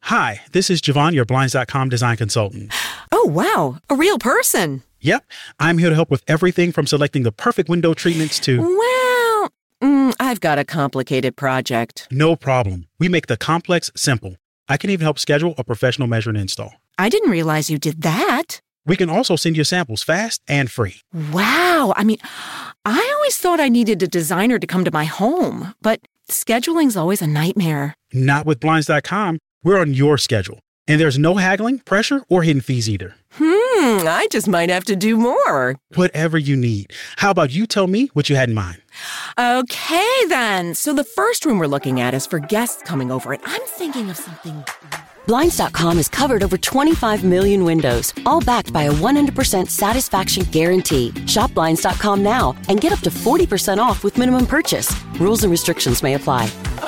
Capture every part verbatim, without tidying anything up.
Hi, this is Javon, your Blinds dot com design consultant. Oh, wow. A real person. Yep. I'm here to help with everything from selecting the perfect window treatments to... Well, mm, I've got a complicated project. No problem. We make the complex simple. I can even help schedule a professional measure and install. I didn't realize you did that. We can also send you samples fast and free. Wow. I mean, I always thought I needed a designer to come to my home, but scheduling's always a nightmare. Not with Blinds dot com. We're on your schedule. And there's no haggling, pressure, or hidden fees either. Hmm, I just might have to do more. Whatever you need. How about you tell me what you had in mind? Okay, then. So the first room we're looking at is for guests coming over, and I'm thinking of something... Blinds dot com has covered over twenty-five million windows, all backed by a one hundred percent satisfaction guarantee. Shop Blinds dot com now and get up to forty percent off with minimum purchase. Rules and restrictions may apply.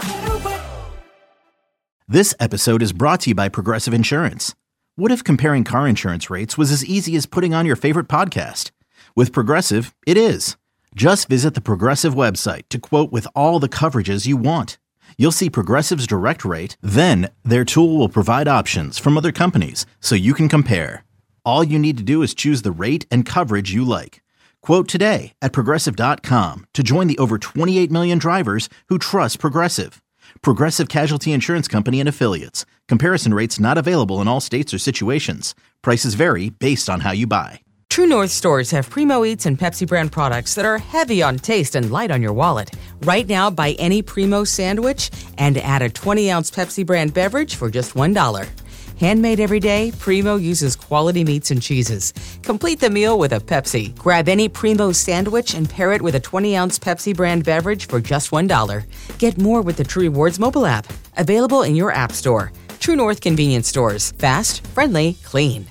This episode is brought to you by Progressive Insurance. What if comparing car insurance rates was as easy as putting on your favorite podcast? With Progressive, it is. Just visit the Progressive website to quote with all the coverages you want. You'll see Progressive's direct rate, then their tool will provide options from other companies so you can compare. All you need to do is choose the rate and coverage you like. Quote today at Progressive dot com to join the over twenty-eight million drivers who trust Progressive. Progressive Casualty Insurance Company and Affiliates. Comparison rates not available in all states or situations. Prices vary based on how you buy. True North stores have Primo Eats and Pepsi brand products that are heavy on taste and light on your wallet. Right now, buy any Primo sandwich and add a twenty ounce Pepsi brand beverage for just one dollar. Handmade every day, Primo uses quality meats and cheeses. Complete the meal with a Pepsi. Grab any Primo sandwich and pair it with a twenty ounce Pepsi brand beverage for just one dollar. Get more with the True Rewards mobile app. Available in your app store. True North convenience stores. Fast, friendly, clean.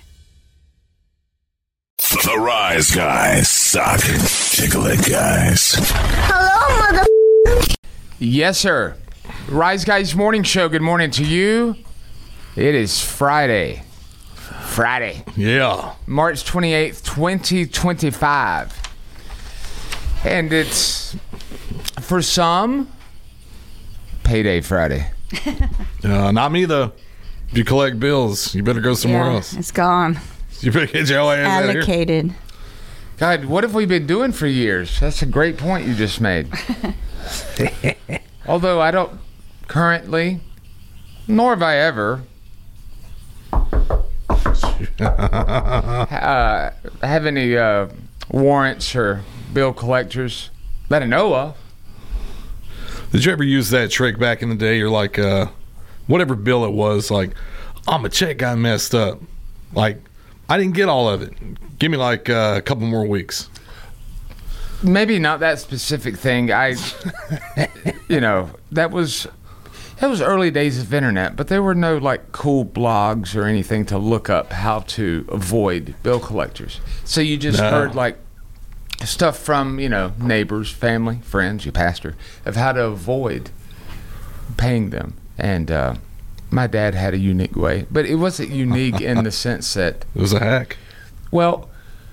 The Rise Guys suck. Tickle it, guys. Hello, mother. Yes, sir. Rise Guys Morning Show. Good morning to you. It is Friday. Friday. Yeah. March twenty-eighth, twenty twenty-five. And it's, for some, Payday Friday. Uh, not me, though. If you collect bills, you better go somewhere yeah, else. It's gone. You better get your ass out of here. Allocated. God, what have we been doing for years? That's a great point you just made. Although I don't currently, nor have I ever, uh, have any uh, warrants or bill collectors that I know of. Did you ever use that trick back in the day? You're like, uh, whatever bill it was, like, oh, my check got messed up. Like, I didn't get all of it. Give me like uh, a couple more weeks. Maybe not that specific thing. I, you know, that was, that was early days of internet, but there were no like cool blogs or anything to look up how to avoid bill collectors. So you just no. heard like stuff from, you know, neighbors, family, friends, your pastor, of how to avoid paying them. And uh, my dad had a unique way, but it wasn't unique in the sense that it was a hack. Well,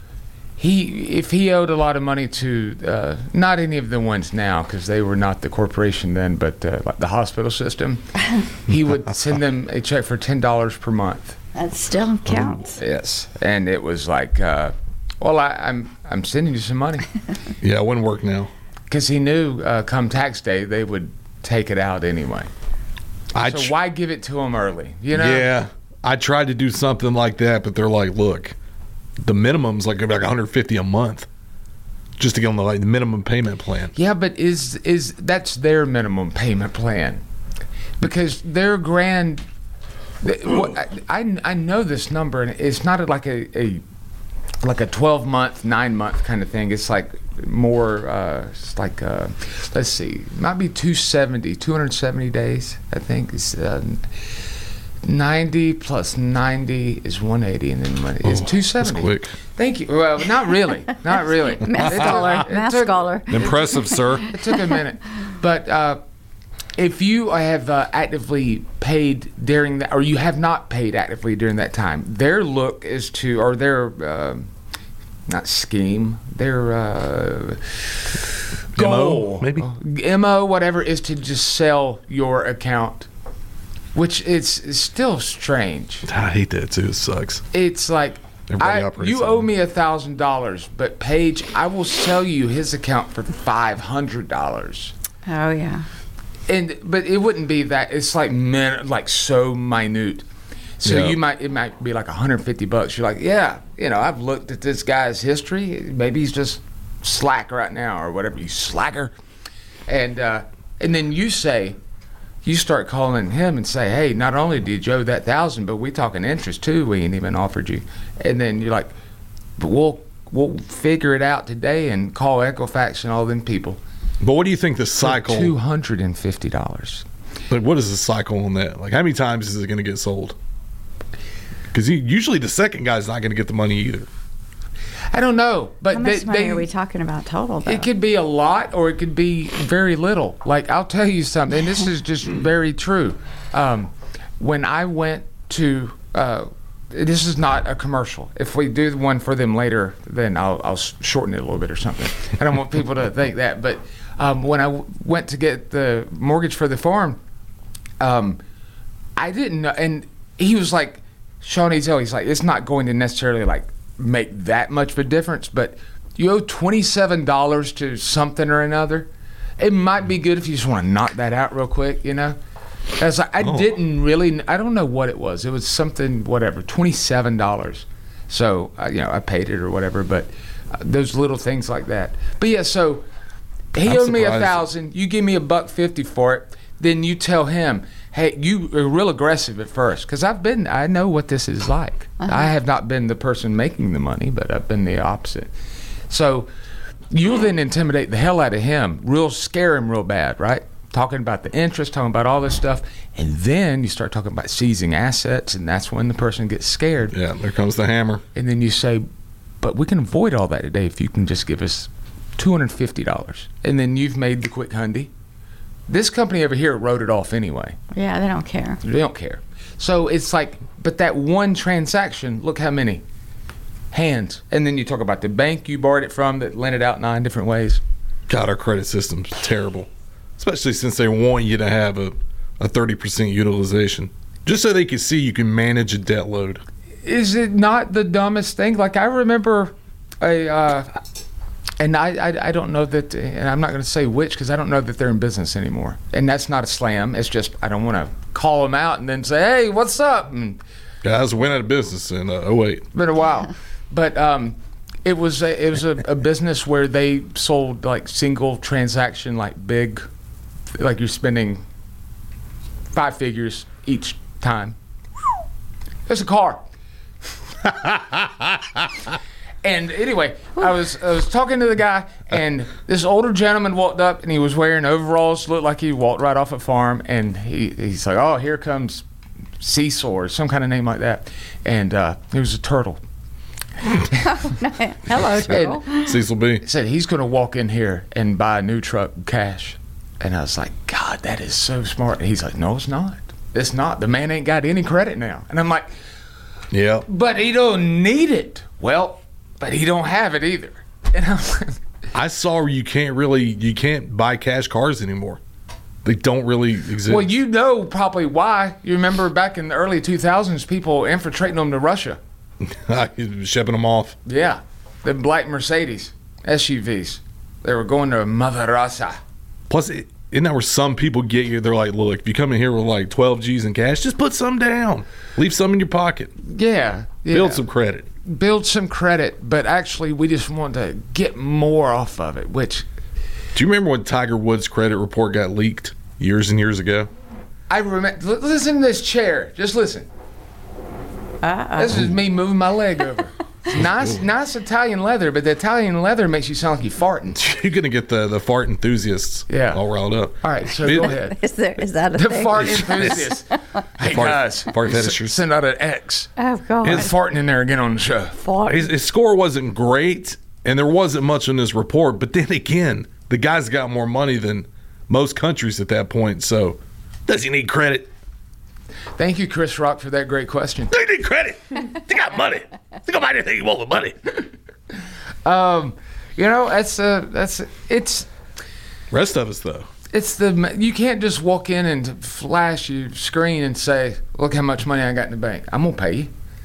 he if he owed a lot of money to uh, not any of the ones now because they were not the corporation then, but uh, like the hospital system, he would send them a check for ten dollars per month. That still counts. Yes, and it was like, uh, well, I, I'm I'm sending you some money. Yeah, it wouldn't work now because he knew uh, come tax day they would take it out anyway. I so tr- why give it to them early? You know? Yeah, I tried to do something like that, but they're like, look, the minimum's like like one hundred fifty dollars a month just to get on the like the minimum payment plan. Yeah, but is is that's their minimum payment plan? Because their grand, what, I I know this number, and it's not like a, a like a twelve month, nine month kind of thing. It's like more, uh, it's like, uh, let's see, might be two seventy, two hundred seventy days, I think. It's uh, ninety plus ninety is one eighty, and then money is oh, two seventy. That's quick. Thank you. Well, not really. Not really. Math scholar. Math took, scholar. Impressive, sir. It took a minute. But uh, if you have uh, actively paid during that, or you have not paid actively during that time, their look is to, or their, uh, not scheme, their uh, goal, M O, maybe? M O, whatever, is to just sell your account which is, is still strange. I hate that too. It sucks. It's like, Everybody I, operates you on owe it. me a thousand dollars, but Paige, I will sell you his account for five hundred dollars. Oh yeah. And but it wouldn't be that. It's like min, like so minute. So Yeah. you might it might be like one hundred fifty bucks. You're like, yeah, you know, I've looked at this guy's history. Maybe he's just slack right now or whatever. You slacker, and uh, and then you say, you start calling him and say, hey, not only did you owe that thousand, but we talking interest too. We ain't even offered you. And then you're like, but we'll we'll figure it out today and call Equifax and all them people. But what do you think the cycle? Two hundred and fifty dollars. Like, what is the cycle on that? Like, how many times is it going to get sold? Because usually the second guy's not going to get the money either. I don't know, but How much they, money they, are we talking about total, though? it could be a lot or it could be very little. Like, I'll tell you something, and this is just very true. Um, when I went to, uh, this is not a commercial. If we do one for them later, then I'll, I'll shorten it a little bit or something. I don't want people to think that. But um, when I w- went to get the mortgage for the farm, um, I didn't know. And he was like, Shawnee Zell, he's like, it's not going to necessarily like make that much of a difference, but you owe twenty-seven dollars to something or another. It might be good if you just want to knock that out real quick, you know? I was like, I Oh. didn't really, I don't know what it was. It was something, whatever, twenty-seven dollars. So, uh, you know, I paid it or whatever, but uh, those little things like that. But yeah, so he I'm owed me a surprised. thousand. You give me a buck fifty for it. Then you tell him, hey, you were real aggressive at first, because I've been, I know what this is like. Uh-huh. I have not been the person making the money, but I've been the opposite. So you'll then intimidate the hell out of him, real scare him real bad, right? Talking about the interest, talking about all this stuff, and then you start talking about seizing assets, and that's when the person gets scared. Yeah, there comes the hammer. And then you say, but we can avoid all that today if you can just give us two hundred fifty dollars. And then you've made the quick hundy. This company over here wrote it off anyway. Yeah, they don't care. They don't care. So it's like, but that one transaction, look how many hands. And then you talk about the bank you borrowed it from that lent it out nine different ways. God, our credit system's terrible. Especially since they want you to have a, a thirty percent utilization. Just so they can see you can manage a debt load. Is it not the dumbest thing? Like, I remember a, uh, and I, I, I don't know that, and I'm not going to say which, because I don't know that they're in business anymore. And that's not a slam. It's just, I don't want to call them out and then say, hey, what's up? And Guys went out of business in uh, oh eight. been a while. But um, it was a, it was a, a business where they sold like single transaction, like big, like you're spending five figures each time. It's a car. And anyway, I was I was talking to the guy, and this older gentleman walked up, and he was wearing overalls, looked like he walked right off a farm, and he, he's like, oh, here comes Cecil, or some kind of name like that. And uh, he was a turtle. Hello, Turtle. Cecil B. He said he's going to walk in here and buy a new truck cash. And I was like, God, that is so smart. And he's like, no, it's not. It's not. The man ain't got any credit now. And I'm like, Yeah. but he don't need it. Well, but he don't have it either. And I'm like, I saw you can't really, you can't buy cash cars anymore. They don't really exist. well, you know probably why. You remember back in the early two thousands, people infiltrating them to Russia. shipping them off. Yeah. The black Mercedes S U Vs. They were going to Mother Russia. Plus, it, isn't that where some people get you? They're like, look, if you come in here with like twelve G's in cash, just put some down. Leave some in your pocket. Yeah. yeah. Build some credit. Build some credit, but actually we just want to get more off of it, which Do you remember when Tiger Woods' credit report got leaked years and years ago? I remember. Listen to this chair. Just listen. Uh-oh. This is me moving my leg over. It's nice, nice Italian leather, but the Italian leather makes you sound like you're farting. You're going to get the, the fart enthusiasts Yeah. all riled up. All right, so It- go ahead. Is there? Is that a The thing? fart enthusiast. Hey Fart- guys, fart s- fetishers. send out an X. Oh God. Get farting in there again on the show. Fart. His, his score wasn't great, and there wasn't much in his report. But then again, the guy's got more money than most countries at that point. So does he need credit? Thank you, Chris Rock, for that great question. They need credit. They got money. They can buy anything you want with money. Um, you know, that's uh, that's it's Rest of us, though. it's the you can't just walk in and flash your screen and say, "Look how much money I got in the bank. I'm gonna pay you."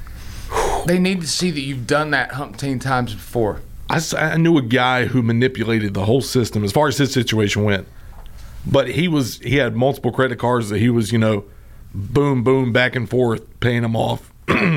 They need to see that you've done that umpteen times before. I, s- I knew a guy who manipulated the whole system as far as his situation went. But he was he had multiple credit cards that he was, you know, boom, boom, back and forth, paying them off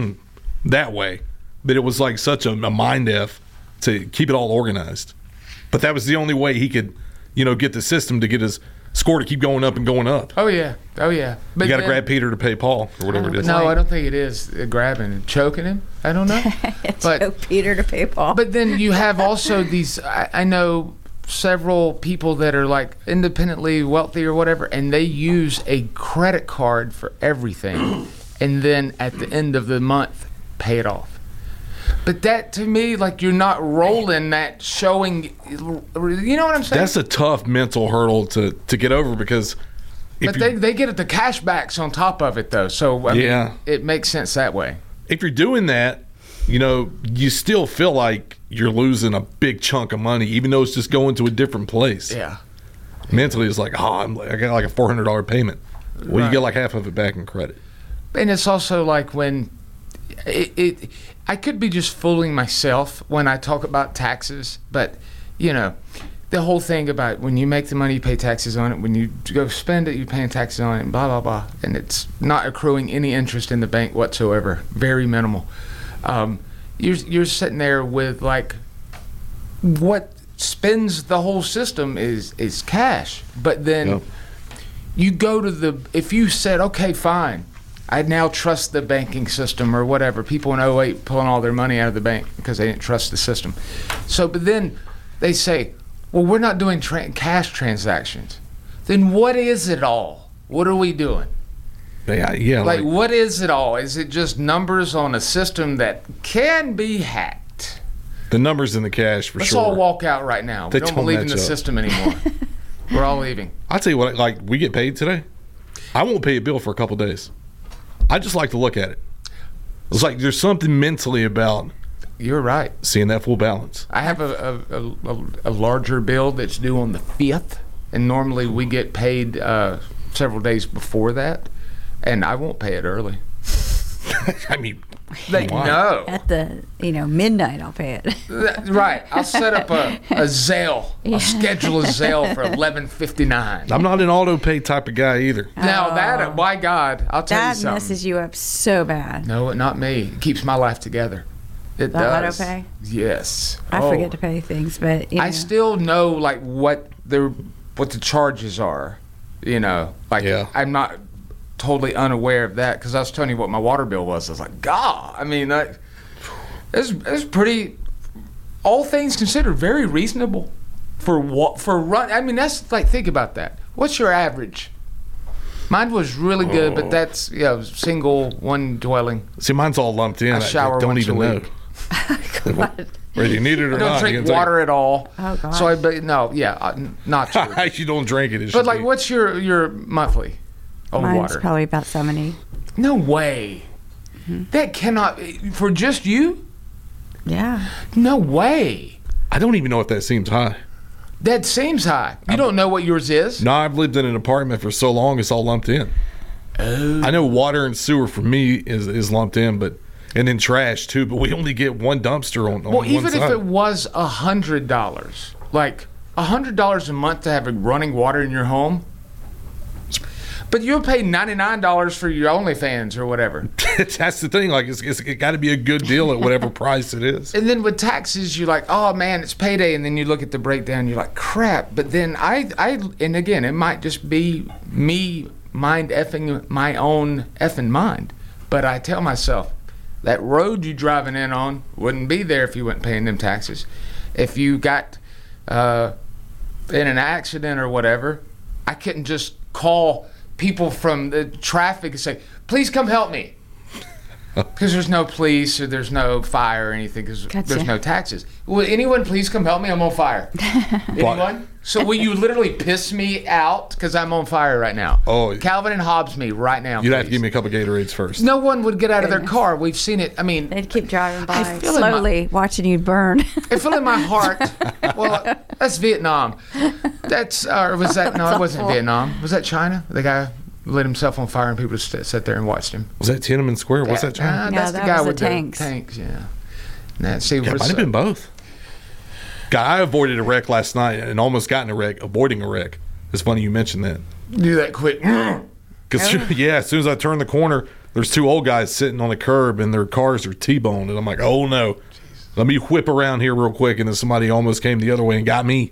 that way. But it was like such a, a mind F to keep it all organized. But that was the only way he could, you know, get the system to get his score to keep going up and going up. Oh, yeah. Oh, yeah. But you got to then- grab Peter to pay Paul or whatever it is. No, I don't think it is uh, grabbing and choking him. I don't know. but Choke Peter to pay Paul. But then you have also these, I, I know several people that are like independently wealthy or whatever, and they use a credit card for everything. And then at the end of the month, pay it off. But that to me, like you're not rolling that showing, you know what I'm saying? That's a tough mental hurdle to, to get over because if But you- they, they get the cash backs on top of it though. So I Yeah. mean, it makes sense that way. if you're doing that, you know, you still feel like you're losing a big chunk of money, even though it's just going to a different place. Yeah. Mentally, it's like, oh, I'm, I got like a four hundred dollars payment. Well, Right. you get like half of it back in credit. And it's also like when it, it I could be just fooling myself when I talk about taxes, but you know, the whole thing about when you make the money, you pay taxes on it. When you go spend it, you're paying taxes on it, and blah, blah, blah. And it's not accruing any interest in the bank whatsoever. Very minimal. Um, you're, you're sitting there with like what spends the whole system is, is cash. But then Yep. you go to the, if you said, okay, fine, I now trust the banking system or whatever. People in oh eight pulling all their money out of the bank because they didn't trust the system. So, but then they say, well, we're not doing tra- cash transactions. Then what is it all? What are we doing? Yeah, yeah. Like, Like, what is it all? Is it just numbers on a system that can be hacked? the numbers in the cash for Let's sure. all walk out right now. They We don't don't believe in match the up. system anymore. We're all leaving. I'll tell you what, like, we get paid today. I won't pay a bill for a couple days. I just like to look at it. It's like there's something mentally about You're right. seeing that full balance. I have a, a, a, a larger bill that's due on the fifth, and normally we get paid uh, several days before that, and I won't pay it early. I mean, Like, why? no. At the, you know, midnight, I'll pay it. That- right. I'll set up a, a Zelle. I'll schedule a Zelle for eleven fifty-nine. I'm not an auto pay type of guy either. Now that, by God, I'll tell you That something. messes you up so bad. No, not me. It keeps my life together. It The does. auto pay? Yes. I Oh. forget to pay things, but, you know. I still know like what the what the charges are. You know, like Yeah. I'm not totally unaware of that because I was telling you what my water bill was. I was like, God, I mean, that, it's it's pretty. All things considered, very reasonable for what for run. I mean, that's like think about that. What's your average? Mine was really good, but that's you know single one dwelling. See, mine's all lumped in. I shower don't once even a know week. whether you need it or I don't not. drink You can water at all. Oh, gosh. So I but no, yeah, uh, n- not true. take- you don't drink it. it But should like, be. what's your your monthly on Mine's water? probably about seventy. No way. That cannot for just you. Yeah. No way. I don't even know if that seems high. That seems high. You don't know what yours is. No, I've lived in an apartment for so long, it's all lumped in. Oh. I know water and sewer for me is, is lumped in, but and then trash too. But we only get one dumpster on, on Well, one even side. if it was a hundred dollars, like a hundred dollars a month to have a running water in your home, but you'll pay ninety nine dollars for your OnlyFans or whatever. That's the thing. Like it's, it's it got to be a good deal at whatever price it is. And then with taxes, you're like, oh man, it's payday. And then you look at the breakdown, you're like, crap. But then I, I, and again, it might just be me mind effing my own effing mind. But I tell myself, that road you driving in on wouldn't be there if you weren't paying them taxes. If you got uh, in an accident or whatever, I couldn't just call people from the traffic and say, please come help me. Because there's no police or there's no fire or anything because Gotcha. there's no taxes. Will anyone please come help me? I'm on fire. Anyone? So will you literally piss me out because I'm on fire right now? Oh. Calvin and Hobbes me right now. You'd have to please. give me a couple Gatorades first. No one would get out of their Goodness. car. We've seen it. I mean, They'd keep driving by I feel in my- slowly, watching you burn. I feel in my heart. Well, that's Vietnam. That's or was that no? It wasn't awful. Vietnam. Was that China? The guy lit himself on fire and people just st- sat there and watched him. Was that Tiananmen Square? What's that, China? Uh, No, that's that the guy was the with tanks. the tanks. Yeah. Nah, see, Yeah, it what's might have up? been both. God, I avoided a wreck last night and almost got in a wreck, avoiding a wreck. It's funny you mentioned that. Do that quick. Because, yeah, as soon as I turn the corner, there's two old guys sitting on the curb and their cars are T-boned. And I'm like, oh, no. Let me whip around here real quick. And then somebody almost came the other way and got me.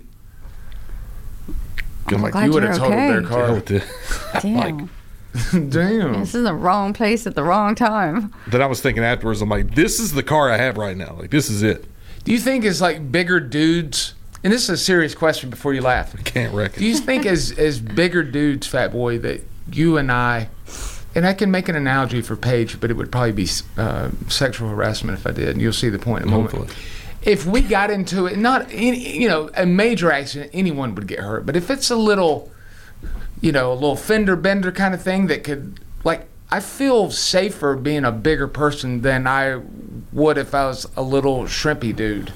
I'm like, glad you would you're have totaled okay. their hell car. with this. Damn. Damn. This is the wrong place at the wrong time. Then I was thinking afterwards, I'm like, this is the car I have right now. Like, this is it. Do you think as like bigger dudes, and this is a serious question before you laugh. I can't wreck Do it. you think as as bigger dudes, Fat Boy, that you and I, and I can make an analogy for Paige, but it would probably be uh, sexual harassment if I did, and you'll see the point in a moment. Hopefully. If we got into it, not any, you know, a major accident, anyone would get hurt. But if it's a little, you know, a little fender bender kind of thing that could, like, I feel safer being a bigger person than I would if I was a little shrimpy dude.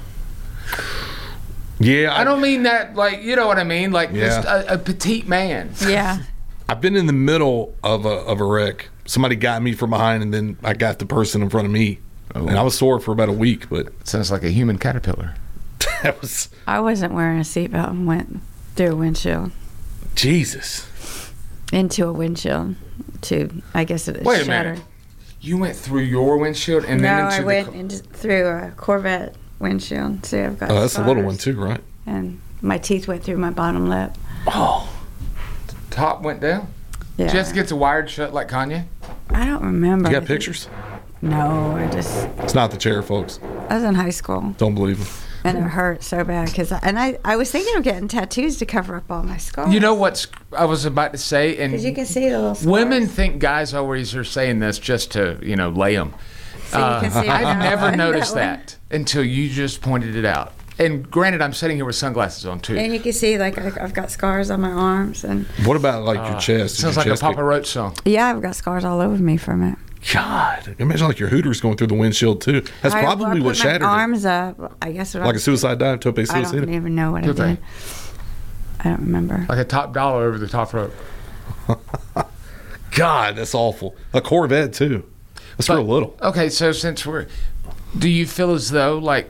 Yeah. I don't mean that, like, you know what I mean? Like, Yeah. just a, a petite man. Yeah. I've been in the middle of a of a wreck. Somebody got me from behind, and then I got the person in front of me. Oh. And I was sore for about a week, but Sounds like a human caterpillar. that was I wasn't wearing a seatbelt and went through a windshield. Jesus. Into a windshield. To, I guess it Wait a shattered. minute. You went through your windshield and No, then into I the went car- into, through a Corvette windshield. See, I've got Oh, that's a little one scars. too, right? And my teeth went through my bottom lip. Oh. top went down. Yeah. Just gets wired shut like Kanye. I don't remember. You got pictures? No, I just, It's not the chair, folks. I was in high school. Don't believe them. And it hurt so bad because, and I, I was thinking of getting tattoos to cover up all my scars. You know what I was about to say, and Because you can see the little scars. women think guys always are saying this just to, you know, lay them. So you can see I've that never one, noticed that one. that until you just pointed it out. And granted, I'm sitting here with sunglasses on too. And you can see, like, I- I've got scars on my arms. And What about like your chest? Did Sounds your like a chest Papa get- Roach song. yeah, I've got scars all over me from it. God, imagine like your hooters going through the windshield too. That's I- probably I put what shattered my it. arms up. I guess what Like I, a suicide dive, tope I suicide. don't even know what I Tope. did. I don't remember. Like a top dollar over the top rope. God, that's awful. A Corvette too. That's But- real little. Okay, so since we're, do you feel as though like,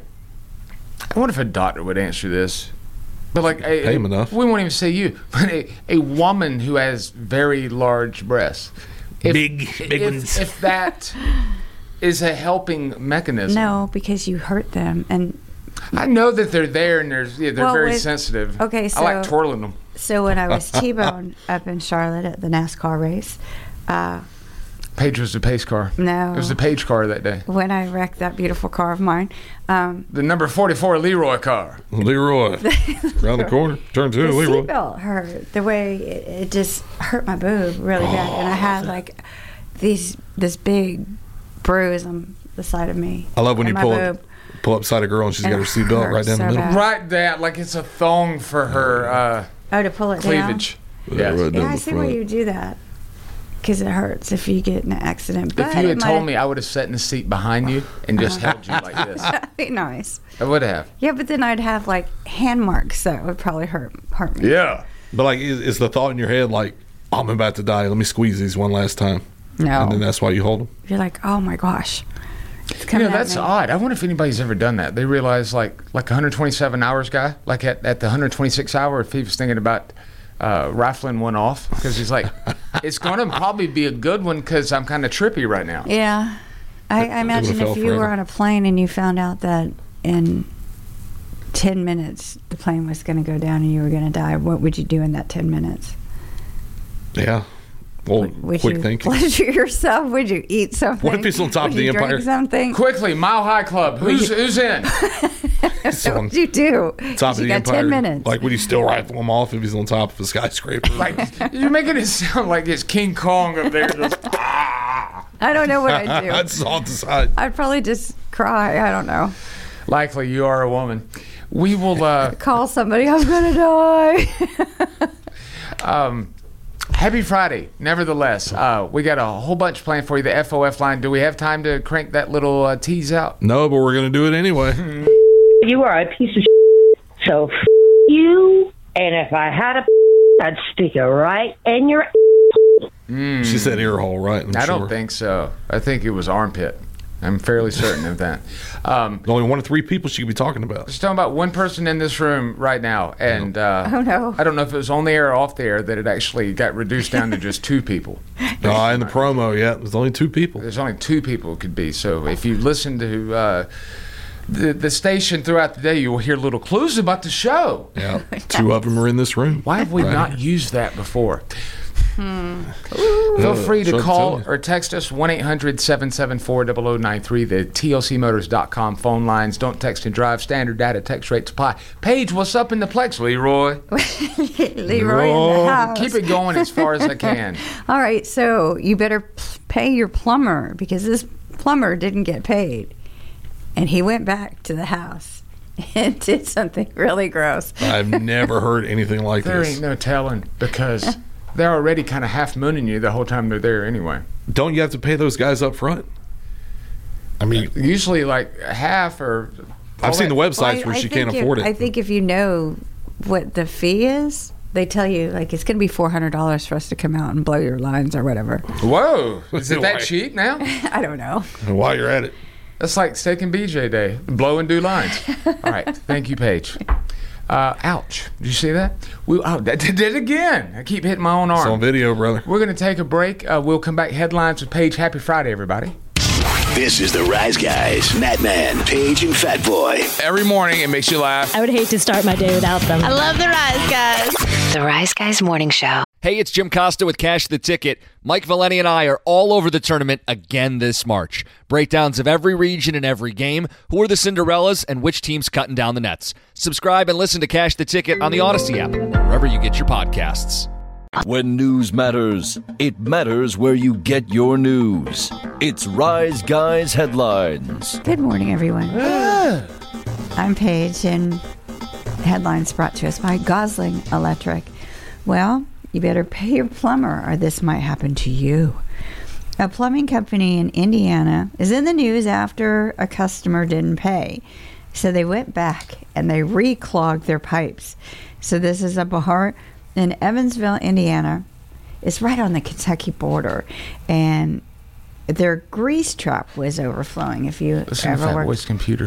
I wonder if a doctor would answer this, but like, a, Pay him enough. We won't even say you, but a, a woman who has very large breasts, if, Big- big if, ones. if that is a helping mechanism. No, because you hurt them. And I know that they're there and there's yeah, they're Well, very with- sensitive. okay, I like so- twirling them. so when I was T-boned up in Charlotte at the NASCAR race, uh, Paige was the pace car. No. It was the Paige car that day. when I wrecked that beautiful car of mine, um, The number forty-four Leroy car. Leroy. Around the corner. Turn the two, Leroy. seatbelt hurt. The way it, it just hurt my boob really bad, and I had like these this big bruise on the side of me. I love when and you my pull up, boob. pull up beside a girl and she's And got her it seatbelt right hurts down the so middle. bad. Right that, like it's a thong for her uh, Oh, to pull it cleavage. Yeah, Yeah. right down. down Yeah, I the see why front. you do that. Because it hurts if you get in an accident. But If you it had might- told me, I would have sat in the seat behind you and just held you like this. That'd be nice. I would have. Yeah, but then I'd have like hand marks that would probably hurt hurt me. Yeah. But like, is, is the thought in your head like, I'm about to die. Let me squeeze these one last time. No. And then that's why you hold them. You're like, oh my gosh. It's You coming know, at that's me. odd. I wonder if anybody's ever done that. They realize, like, like one hundred twenty-seven hours guy, like at, at the one hundred twenty-six hour, if he was thinking about uh, rifling one off, because he's like, it's going to probably be a good one because I'm kind of trippy right now. Yeah. I, I imagine fell if you were forever. on a plane and you found out that in ten minutes the plane was going to go down and you were going to die, what would you do in that ten minutes? Yeah. Well, Would quick you thinking. pleasure yourself? Would you eat something? What if he's on top Would of the you drink Empire? something? Quickly, Mile High Club. Who's who's in? He's on What would you do? top of you the got Empire. ten minutes. Like, would you still rifle him off if he's on top of a skyscraper? Like, you're making it sound like it's King Kong up there. Just, ah. I don't know what I'd do. I'd saw the side. I'd probably just cry. I don't know. Likely you are a woman. We will uh, call somebody. I'm gonna die. um, happy Friday. Nevertheless, uh, we got a whole bunch planned for you. The F O F line. Do we have time to crank that little uh, tease out? No, but we're gonna do it anyway. You are a piece of shit, so f- you. And if I had a, I'd stick it right in your. Mm. She said ear hole, right? I'm I sure. don't think so. I think it was armpit. I'm fairly certain of that. Um, Only one of three people she could be talking about. Just talking about one person in this room right now, and uh, oh no, I don't know if it was on the air or off the air that it actually got reduced down to just two people. No, in the promo, yeah, there's only two people. There's only two people it could be. So if you listen to uh, the the station throughout the day, you will hear little clues about the show. Yeah, two of them are in this room. Why have we Right. not used that before? Hmm. Feel free to Sure, call tell you. or text us one eight hundred seven seven four zero zero nine three, the T L C motors dot com phone lines. Don't text and drive. Standard data text rates apply. Paige, what's up in the Plex? Leroy. Leroy in the house. Keep it going as far as I can. All right, so you better p- pay your plumber because this plumber didn't get paid, and he went back to the house and did something really gross. I've never heard anything like There this. ain't no telling because they're already kind of half mooning you the whole time they're there anyway. Don't you have to pay those guys up front? I mean, usually like half or. I've seen the websites Well, I- where I she think can't if- afford it. I think if you know what the fee is, they tell you like it's going to be four hundred dollars for us to come out and blow your lines or whatever. Whoa, is it that Why? cheap now? I don't know. And while you're at it, That's like steak and B J day. Blow and do lines. All right. Thank you, Paige. Uh, ouch. Did you see that? We, oh, that did it again. I keep hitting my own it's arm. on video, brother. We're going to take a break. Uh, we'll come back headlines with Paige. Happy Friday, everybody. This is the Rise Guys, Madman, Paige, and Fat Boy. Every morning it makes you laugh. I would hate to start my day without them. I love the Rise Guys. The Rise Guys Morning Show. Hey, it's Jim Costa with Cash the Ticket. Mike Valeni and I are all over the tournament again this March. Breakdowns of every region and every game, who are the Cinderellas, and which team's cutting down the nets. Subscribe and listen to Cash the Ticket on the Odyssey app, wherever you get your podcasts. When news matters, it matters where you get your news. It's Rise Guys Headlines. Good morning, everyone. I'm Paige, and headlines brought to us by Gosling Electric. Well, you better pay your plumber or this might happen to you. A plumbing company in Indiana is in the news after a customer didn't pay. So they went back and they reclogged their pipes. So this is a bar in Evansville, Indiana. It's right on the Kentucky border. And their grease trap was overflowing. If you Listen to ever Fat worked... Boy's computer.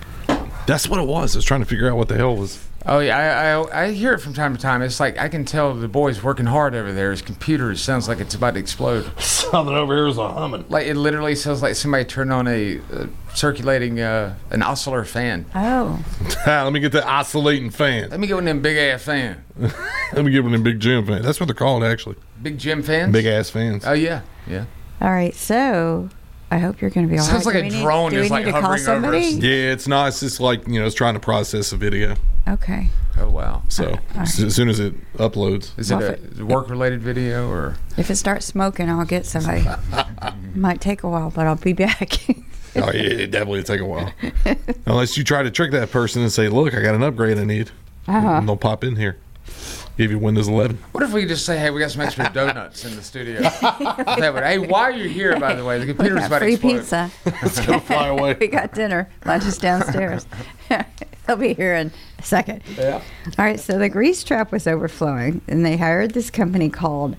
That's what it was. I was trying to figure out what the hell was. Oh, yeah. I, I I hear it from time to time. It's like I can tell the boy's working hard over there. His computer sounds like it's about to explode. Something over here is a humming. Like it literally sounds like somebody turned on a uh, circulating uh, an oscillator fan. Oh. Let me get that oscillating fan. Let me get one of them big ass fan. Let me get one of them big Jim fans. That's what they're called, actually. Big Jim fans? Big ass fans. Oh, yeah. Yeah. All right, so I hope you're going to be all right. Sounds like Do a we need- drone Do we is, like, need to call hovering over somebody? us. Yeah, it's not. It's just like, you know, it's trying to process a video. Okay. Oh, wow. So right. as, as soon as it uploads. Is it Well, a if work-related video or? If it starts smoking, I'll get somebody. Might take a while, but I'll be back. Oh, yeah, it definitely take a while. Unless you try to trick that person and say, look, I got an upgrade I need. Uh-huh. And they'll pop in here. Give you Windows eleven. What if we just say, hey, we got some extra donuts in the studio? That would, hey, while you're here, by the way, the We computer's got about to free explode. pizza. It's going to fly away. We got dinner. Lunch is downstairs. They'll be here in a second. Yeah. All right, so the grease trap was overflowing, and they hired this company called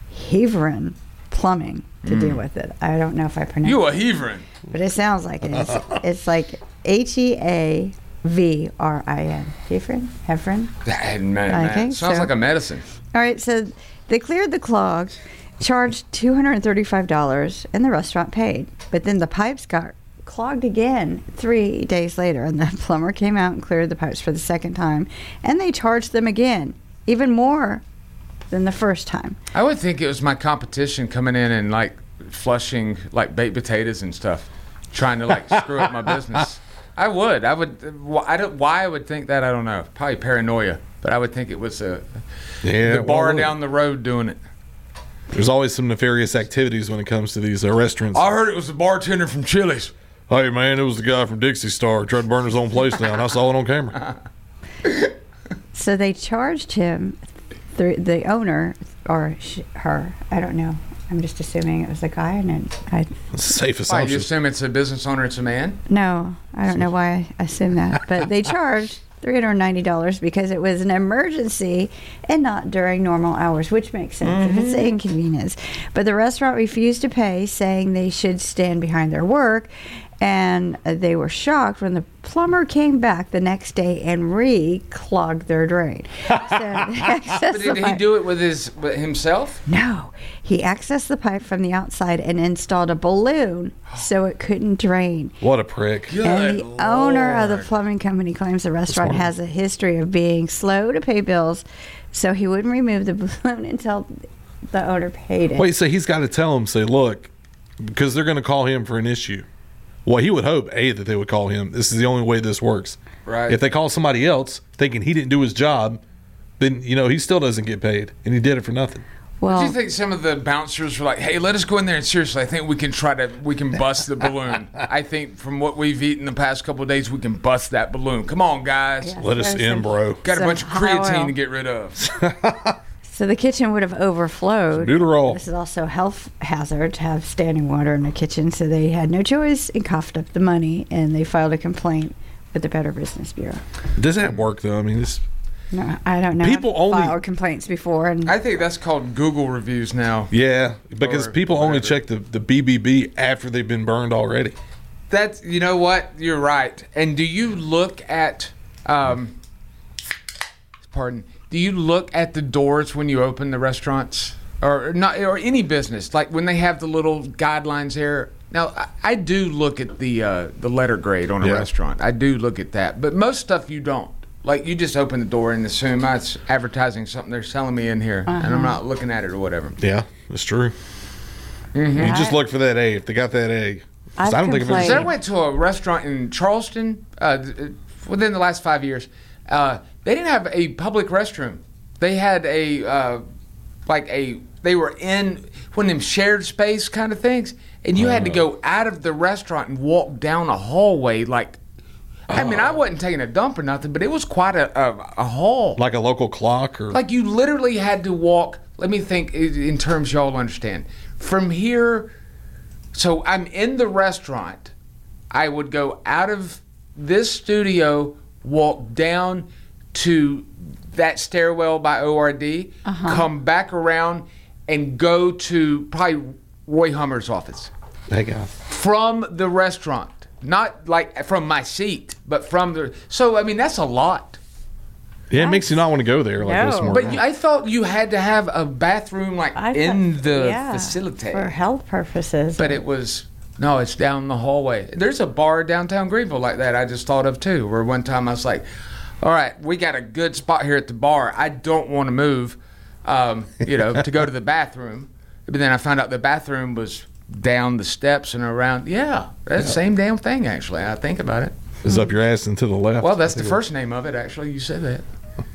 Heverin Plumbing to Mm. deal with it. I don't know if I pronounced You a it, Heverin. but it sounds like it. It's, it's like H E A V R I N. Heverin? Heverin? That, man, man. Okay, Sounds so- like a medicine. All right, so they cleared the clog, charged two hundred thirty-five dollars, and the restaurant paid. But then the pipes got clogged again three days later, and the plumber came out and cleared the pipes for the second time, and they charged them again, even more than the first time. I would think it was my competition coming in and like flushing like baked potatoes and stuff, trying to like screw up my business. I would. I would. wh- I don't. Why I would think that, I don't know. Probably paranoia, but I would think it was uh, Yeah, the bar well, down the road doing it. There's always some nefarious activities when it comes to these uh, restaurants. I heard it was the bartender from Chili's. Hey, man, it was the guy from Dixie Star. Tried to burn his own place down. I saw it on camera. So they charged him, the, the owner, or sh- her, I don't know. I'm just assuming it was a guy. and then I, It's a safe Why, assumption. you assume it's a business owner, it's a man? No, I don't know why I assumed that. But they charged three hundred ninety dollars because it was an emergency and not during normal hours, which makes sense if it's an inconvenience. But the restaurant refused to pay, saying they should stand behind their work. And uh, they were shocked when the plumber came back the next day and re-clogged their drain. So they accessed But the did he pipe. do it with his with himself? No, he accessed the pipe from the outside and installed a balloon so it couldn't drain. What a prick. And the owner of the plumbing company claims the restaurant That's has a history of being slow to pay bills, so he wouldn't remove the balloon until the owner paid it. Wait, so he's got to tell him, say, look, because they're going to call him for an issue. Well, he would hope, A, that they would call him. This is the only way this works. Right. If they call somebody else thinking he didn't do his job, then, you know, he still doesn't get paid, and he did it for nothing. Well, do you think some of the bouncers were like, "Hey, let us go in there and seriously, I think we can try to, we can bust the balloon. I think from what we've eaten the past couple of days, we can bust that balloon. Come on, guys, Yes, let us there's in, some- bro. got a some bunch of high creatine oil. to get rid of." So the kitchen would have overflowed. Buterol. This is also a health hazard to have standing water in the kitchen, so they had no choice and coughed up the money, and they filed a complaint with the Better Business Bureau. Does that work, though? I mean, this, No, I don't know. People I've only- filed complaints before, and I think that's called Google reviews now. yeah, because Or people only whatever. check the, the B B B after they've been burned already. That's, you know what, you're right. And do you look at, um, pardon, do you look at the doors when you open the restaurants or not, or any business, like when they have the little guidelines there? Now, I, I do look at the uh, the letter grade on a Yeah. restaurant. I do look at that, but most stuff you don't. Like you just open the door and assume that's advertising something they're selling me in here, and I'm not looking at it or whatever. Yeah, that's true. You just look for that A. If they got that A. 'Cause I've I don't think I've ever complained. So I seen went to a restaurant in Charleston uh, th- within the last five years. Uh, they didn't have a public restroom. They had a uh, like a they were in one of them shared space kind of things, and you had to go out of the restaurant and walk down a hallway. Like, I mean, I wasn't taking a dump or nothing, but it was quite a a, a hall. like a local clock or Like you literally had to walk. Let me think i- in terms y'all understand. From here, so I'm in the restaurant. I would go out of this studio, walk down to that stairwell by O R D, come back around, and go to probably Roy Hummer's office Hey, guy. from the restaurant. Not like from my seat, but from the. So I mean, that's a lot. Yeah, it makes you not want to go there like this No. more. But you, I thought you had to have a bathroom like I in thought- the yeah, facility. for health purposes. But it was no, it's down the hallway. There's a bar downtown Greenville like that I just thought of too. Where one time I was like, "All right, we got a good spot here at the bar. I don't want to move, um, you know, to go to the bathroom." But then I found out the bathroom was down the steps and around. Yeah, that's the same damn thing actually. I think about it. It's up your ass and to the left. Well, that's the first name of it actually. You said that.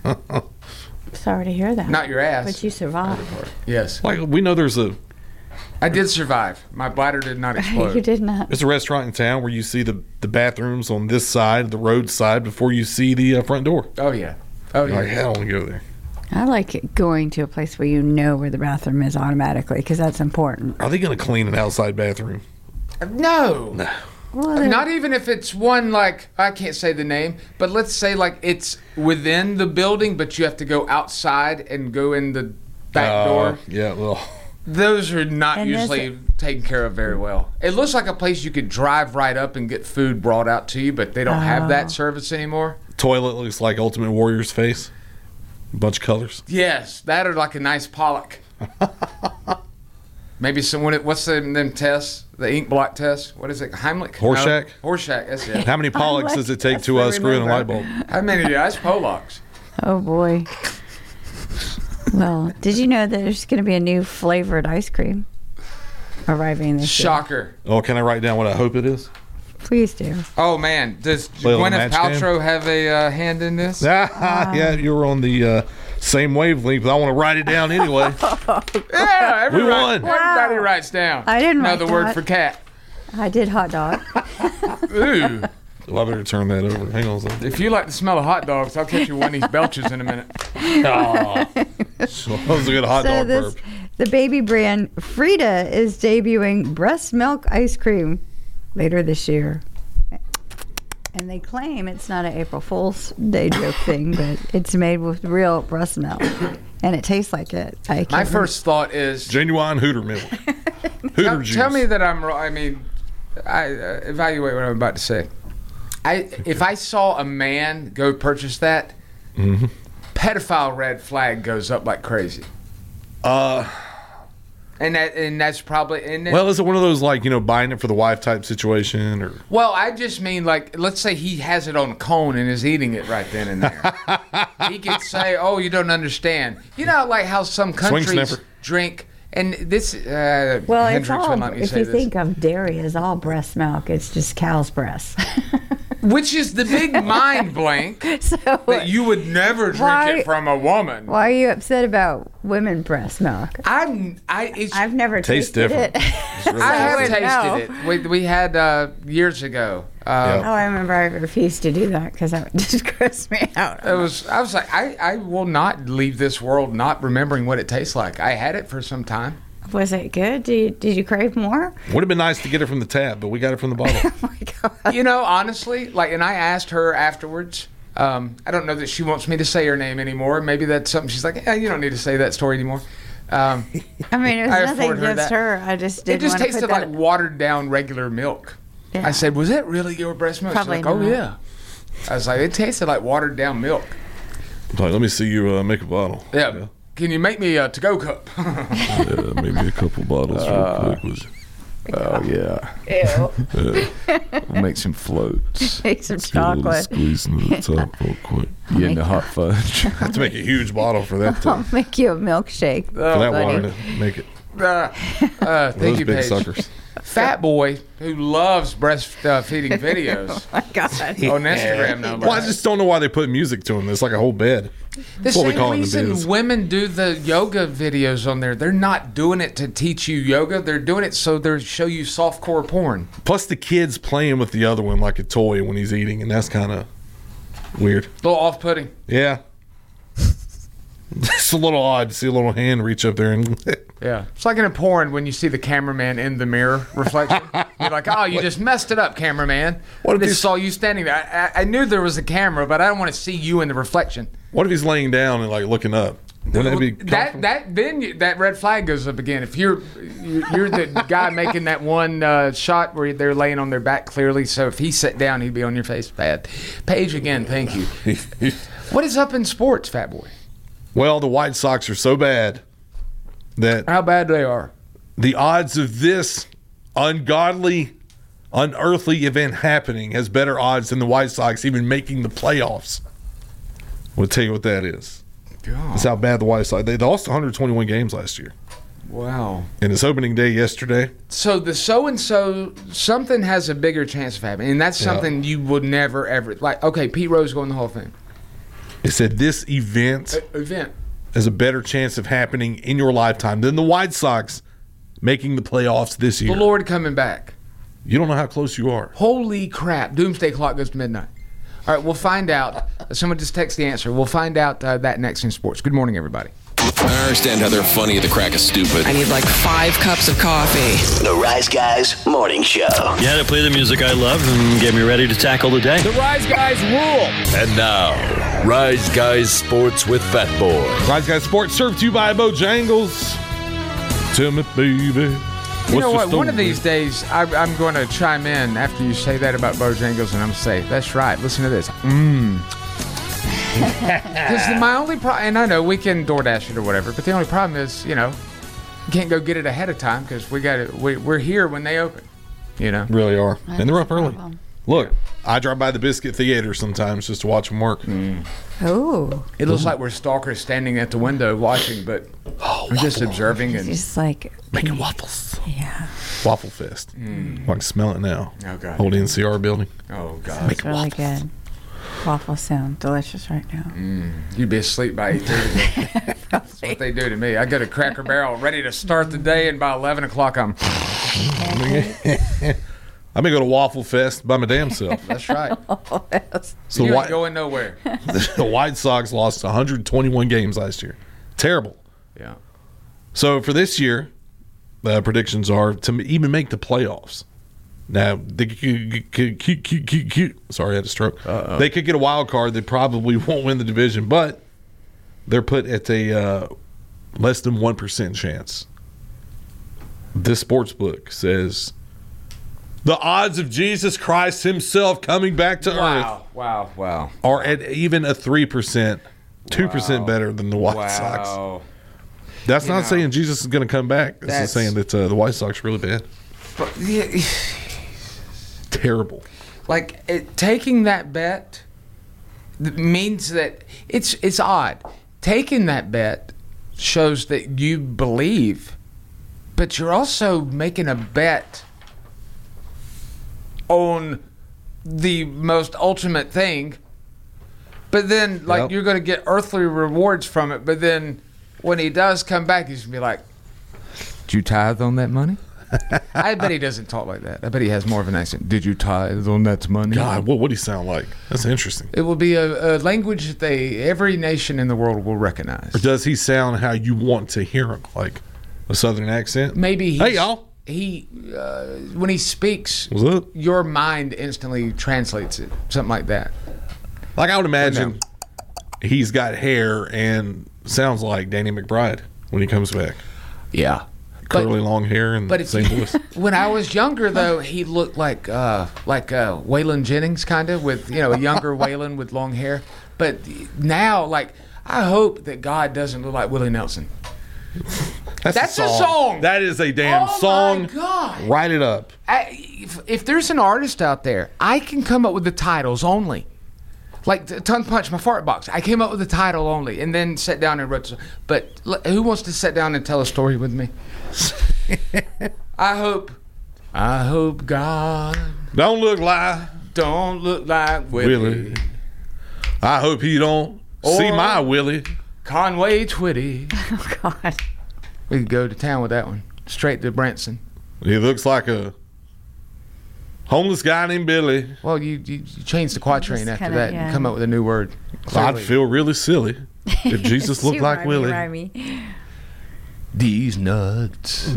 Sorry to hear that. Not your ass. But you survived. Yes. Like we know there's a I did survive. My bladder did not explode. You did not. there's a restaurant in town where you see the the bathrooms on this side, the road side, before you see the uh, front door. Oh yeah. Oh You're yeah. like, hell, I want to go there. I like it going to a place where you know where the bathroom is automatically because that's important. Are they going to clean an outside bathroom? No. No. Well, then- Not even if it's one like I can't say the name, but let's say like it's within the building, but you have to go outside and go in the back Uh, door. Yeah, well, Those are not And there's usually taken care of very well. It looks like a place you could drive right up and get food brought out to you, but they don't have Oh. that service anymore. toilet looks like Ultimate Warrior's face. A bunch of colors. Yes, that or like a nice Pollock. Maybe someone. What's the them tests? The ink blot test. What is it? Heimlich. Horseshack? No, Horseshack. That's it. How many Pollocks like does it it. take That's to what uh, I screw in a light remember. bulb? How many ice Polacks? Oh boy. Well, did you know that there's going to be a new flavored ice cream arriving this year? Shocker. Oh, can I write down what I hope it is? Please do. Oh man, does Play a little Gwyneth match game? Paltrow have a uh, hand in this? yeah, you were on the uh, same wavelength, but I want to write it down anyway. Yeah, everybody, we won. Everybody writes down. I didn't write Another word that. for cat. I did hot dog. Ooh. Well, I better turn that over. Hang on a second. If you like the smell of hot dogs, I'll catch you one of these belches in a minute. Oh, so that was a good hot so dog this, burp. the baby brand Frida is debuting breast milk ice cream later this year. And they claim it's not an April Fool's Day joke thing, but it's made with real breast milk. And it tastes like it. I can't My remember. first thought is... Genuine Hooter milk. Hooter tell, juice. tell me that I'm wrong. I mean, I uh, evaluate what I'm about to say. I If I saw a man go purchase that, mm-hmm. pedophile red flag goes up like crazy. Uh... And that and that's probably and it, Well, is it one of those, like, you know, buying it for the wife type situation? Or well, I just mean, like, let's say he has it on a cone and is eating it right then and there. He could say, "Oh, you don't understand." You know, like how some countries sniffer. drink, and this. Uh, Well, it's Hendrix all, would let me if say you this. think of dairy as all breast milk, it's just cow's breast. Which is the big mind blank so, that you would never drink why- it from a woman. Why are you upset about women breast milk? I'm. I. It's, I've never Tastes tasted different. it. really I have wouldn't tasted know. it. We we had uh, years ago. Uh, Oh, I remember I refused to do that because that would just gross me out. It was. I was like, I, I will not leave this world not remembering what it tastes like. I had it for some time. Was it good? Did you, did you crave more? would have been nice to get it from the tap, but we got it from the bottle. Oh my God. You know, honestly, like, and I asked her afterwards. Um, I don't know that she wants me to say her name anymore. Maybe that's something she's like, eh, you don't need to say that story anymore. Um, I mean, it was I nothing afford her against that. her. I just it didn't just want to tasted put like that. watered down regular milk. Yeah. I said, was that really your breast milk? Probably She's like, oh not. yeah. I was like, it tasted like watered down milk. Like, let me see you uh, make a bottle. Yeah. yeah. Can you make me a to-go cup? Yeah, maybe a couple bottles Uh, real quick. Was, Oh yeah. Ew. yeah. We'll make some floats. Make some chocolate. Squeeze into the top real quick. You into hot fudge? I have to make a huge bottle for that. I'll To, make you a milkshake. for that buddy. water to make it. Uh, uh, Those thank you, big Paige. suckers. Fat boy who loves breastfeeding videos Oh my God. on Instagram. No Well, I just don't know why they put music to them. It's like a whole bed. The That's what we same call it in the reason biz. women do the yoga videos on there. They're not doing it to teach you yoga. They're doing it so they show you softcore porn. Plus, the kid's playing with the other one like a toy when he's eating, and that's kind of weird. A little off-putting. Yeah. It's a little odd to see a little hand reach up there and. Yeah. It's like in a porn when you see the cameraman in the mirror reflection. You're like, oh, you just messed it up, cameraman. What if I he's- just saw you standing there. I, I, I knew there was a camera, but I don't want to see you in the reflection. What if he's laying down and like looking up? Wouldn't that be That that then you, that red flag goes up again. If you're you're, you're the guy making that one uh, shot where they're laying on their back clearly, so if he sat down, he'd be on your face. Bad. Paige again, thank you. What is up in sports, Fat Boy? Well, the White Sox are so bad that How bad they are. the odds of this ungodly, unearthly event happening has better odds than the White Sox even making the playoffs. We'll tell you what that is. God. That's how bad the White Sox. They lost one hundred twenty-one games last year. Wow. And it's opening day yesterday. So the so and so something has a bigger chance of happening, and that's Yeah. something you would never ever like. Okay, Pete Rose going to the Hall of Fame. It said this event Uh, event. has a better chance of happening in your lifetime than the White Sox making the playoffs this year. The Lord coming back. You don't know how close you are. Holy crap! Doomsday clock goes to midnight. All right, we'll find out. Someone just text the answer. We'll find out uh, that next in sports. Good morning, everybody. I understand how they're funny at the crack of stupid. I need like five cups of coffee. The Rise Guys Morning Show. You had to play the music I love and get me ready to tackle the day. The Rise Guys rule. And now, Rise Guys Sports with Fat Boy. Rise Guys Sports served to you by Bojangles. Tell me, baby. You what's know the what? One of story? these days, I, I'm going to chime in after you say that about Bojangles, and I'm going to say, that's right. Listen to this. Mmm. Because my only problem, and I know we can DoorDash it or whatever, but the only problem is, you know, you can't go get it ahead of time because we got it. We, we're here when they open. You know, Really are. That's and they're up the early. problem. Look, I drive by the Biscuit Theater sometimes just to watch them work. Oh. it looks like we're stalkers standing at the window watching, but we're just observing It's and just like Making waffles. yeah. Waffle Fest. I can smell it now. Oh, God. Old N C R building. oh god, It's really good. Waffles sound delicious right now. Mm, you'd be asleep by eight thirty. That's what they do to me. I go to Cracker Barrel ready to start the day, and by eleven o'clock, I'm... I'm going to go to Waffle Fest by my damn self. That's right. So you the ain't White, going nowhere. the White Sox lost one hundred twenty-one games last year. Terrible. Yeah. So for this year, the predictions are to even make the playoffs. Now, they could, sorry, I had a stroke. Uh-oh. They could get a wild card. They probably won't win the division, but they're put at a uh, less than one percent chance. This sports book says the odds of Jesus Christ himself coming back to wow, earth wow, wow, are at even a three percent, two percent wow. better than the White wow. Sox. That's you not know, saying Jesus is going to come back. This is saying that uh, the White Sox are really bad. But, yeah, terrible. Like it, taking that bet means that it's it's odd. Taking that bet shows that you believe, but you're also making a bet on the most ultimate thing. But then, like, yep. you're going to get earthly rewards from it. But then, when he does come back, he's going to be like, "Did you tithe on that money?" I bet he doesn't talk like that. I bet he has more of an accent. Did you tithe on that money? God, what would he sound like? That's interesting. It will be a, a language that they every nation in the world will recognize. Or does he sound how you want to hear him, like a southern accent? Maybe. Hey, y'all. He uh, when he speaks, what's up? Your mind instantly translates it, something like that. Like I would imagine, he's got hair and sounds like Danny McBride when he comes back. Yeah. Curly, but, long hair and but Saint Louis. When I was younger, though, he looked like uh, like uh, Waylon Jennings, kind of, with, you know, a younger Waylon with long hair. But now, like, I hope that God doesn't look like Willie Nelson. That's, That's a, song. a song. That is a damn oh song. My God. Write it up. I, if, if there's an artist out there, I can come up with the titles only. Like Tongue Punch, my fart box. I came up with the title only and then sat down and wrote. But who wants to sit down and tell a story with me? I hope, I hope God don't look like, don't look like Willie. Willie. I hope he don't or see my Willie. Conway Twitty. Oh God. We could go to town with that one. Straight to Branson. He looks like a homeless guy named Billy. Well, you you, you change the quatrain after kinda, that yeah. and come up with a new word. Clearly. I'd feel really silly if Jesus looked like Willie. Rhymey. These nuts.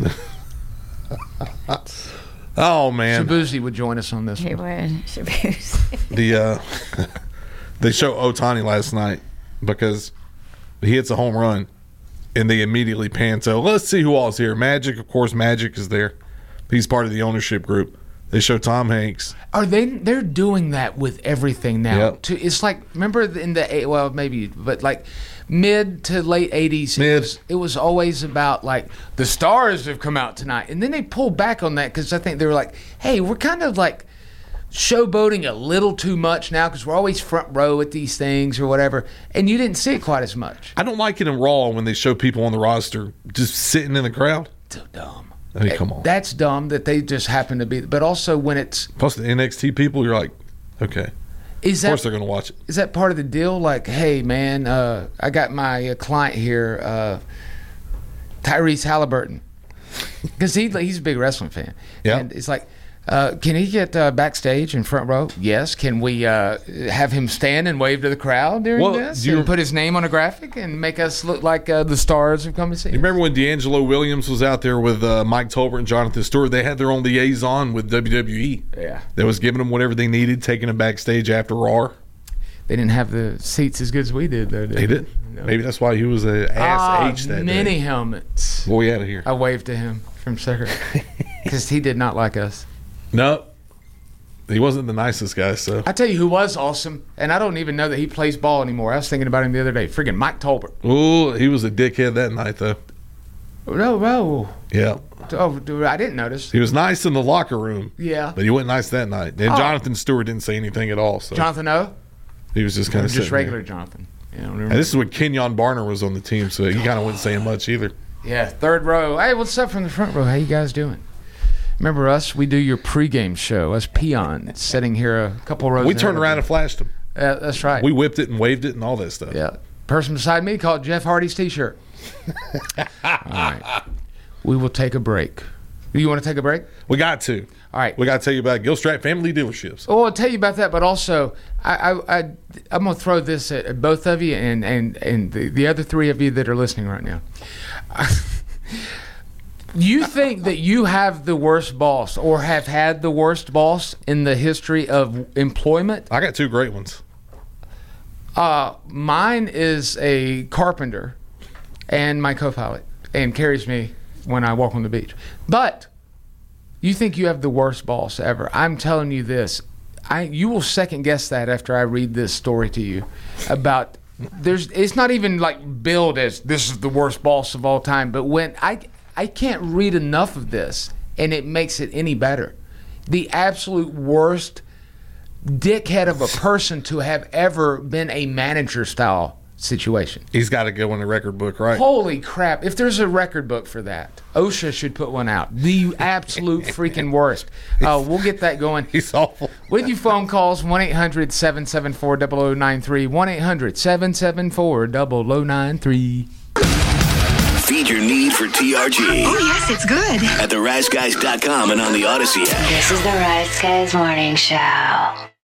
Oh man, Shabuzi would join us on this he one. would. Shabuzi. The uh, they show Ohtani last night because he hits a home run, and they immediately pan to let's see who all's here. Magic, of course, Magic is there. He's part of the ownership group. They show Tom Hanks. Are they? They're doing that with everything now. Yep. To, it's like remember in the well maybe, but like mid to late eighties, it was, it was always about like the stars have come out tonight, and then they pulled back on that because I think they were like, hey, we're kind of like showboating a little too much now because we're always front row at these things or whatever, and you didn't see it quite as much. I don't like it in Raw when they show people on the roster just sitting in the crowd. So dumb. I mean, come on. That's dumb that they just happen to be. But also when it's plus the N X T people, you're like, okay. Is of course that, they're going to watch it. Is that part of the deal? Like, hey man, uh, I got my uh, client here, uh, Tyrese Halliburton, because he he's a big wrestling fan. Yeah. And it's like, uh, can he get uh, backstage in front row? Yes. Can we uh, have him stand and wave to the crowd during well, this? You and put his name on a graphic and make us look like uh, the stars have come to see us? You remember when D'Angelo Williams was out there with uh, Mike Tolbert and Jonathan Stewart? They had their own liaison with W W E. Yeah. That was giving them whatever they needed, taking them backstage after Raw. They didn't have the seats as good as we did, though, did they? did. No. Maybe that's why he was a ass ah, H that many day. helmets. What we out of here? I waved to him from second because he did not like us. No. He wasn't the nicest guy, so. I tell you who was awesome, and I don't even know that he plays ball anymore. I was thinking about him the other day. Friggin' Mike Tolbert. Oh, he was a dickhead that night, though. No, no. Yeah. Oh, dude, I didn't notice. He was nice in the locker room. Yeah. But he wasn't nice that night. And oh. Jonathan Stewart didn't say anything at all. So. Jonathan O? He was just kind of just regular there. Jonathan. Yeah, and this is when Kenyon Barner was on the team, so he kind of wasn't saying much either. Yeah, third row. Hey, what's up from the front row? How you guys doing? Remember us? We do your pregame show. Us peons sitting here a couple rows. We turned around and flashed them. Yeah, that's right. We whipped it and waved it and all that stuff. Yeah. Person beside me called Jeff Hardy's T-shirt. All right. We will take a break. Do you want to take a break? We got to. All right. We got to tell you about Gilstrap Family Dealerships. Oh, I'll tell you about that, but also I, I, I, I'm going to throw this at both of you and, and, and the, the other three of you that are listening right now. You think that you have the worst boss or have had the worst boss in the history of employment? I got two great ones. Uh, mine is a carpenter and my co-pilot and carries me when I walk on the beach. But you think you have the worst boss ever. I'm telling you this. I you will second guess that after I read this story to you about there's it's not even like billed as this is the worst boss of all time, but when I I can't read enough of this and it makes it any better. The absolute worst dickhead of a person to have ever been a manager style situation. He's got to go in the record book, right? Holy crap. If there's a record book for that, OSHA should put one out. The absolute freaking worst. Uh, we'll get that going. He's awful. With your phone calls, one eight hundred seven seven four zero zero nine three, one eight hundred seven seven four zero zero nine three. Feed your need for T R G. Oh, yes, it's good. At the rise guys dot com and on the Odyssey app. This is the Rise Guys Morning Show.